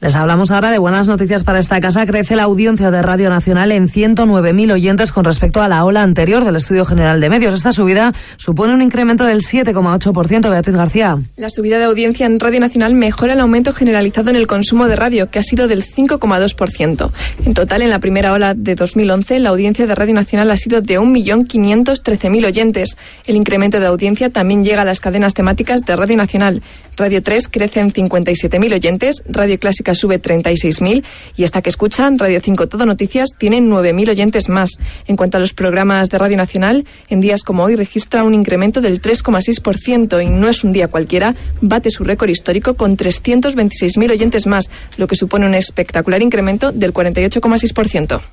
Les hablamos ahora de buenas noticias para esta casa. Crece la audiencia de Radio Nacional en 109.000 oyentes con respecto a la ola anterior del Estudio General de Medios. Esta subida supone un incremento del 7,8%. Beatriz García. La subida de audiencia en Radio Nacional mejora el aumento generalizado en el consumo de radio, que ha sido del 5,2%. En total, en la primera ola de 2011, la audiencia de Radio Nacional ha sido de 1.513.000 oyentes. El incremento de audiencia también llega a las cadenas temáticas de Radio Nacional. Radio 3 crece en 57.000 oyentes, Radio Clásica sube 36.000 y esta que escuchan, Radio 5 Todo Noticias, tiene 9.000 oyentes más. En cuanto a los programas de Radio Nacional, en días como hoy registra un incremento del 3,6% y no es un día cualquiera, bate su récord histórico con 326.000 oyentes más, lo que supone un espectacular incremento del 48,6%.